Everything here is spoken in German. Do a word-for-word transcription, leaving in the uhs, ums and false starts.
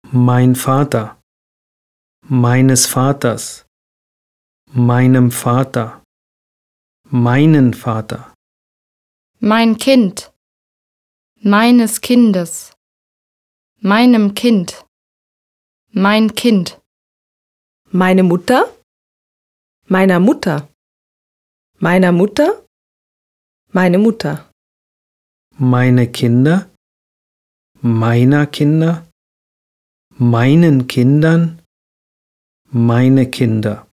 mein Vater, meines Vaters, meinem Vater, meinen Vater, mein Kind, meines Kindes, meinem Kind, mein Kind, meine Mutter, meiner Mutter, meiner Mutter, meine Mutter, meine Kinder, meiner Kinder, meinen Kindern, meine Kinder.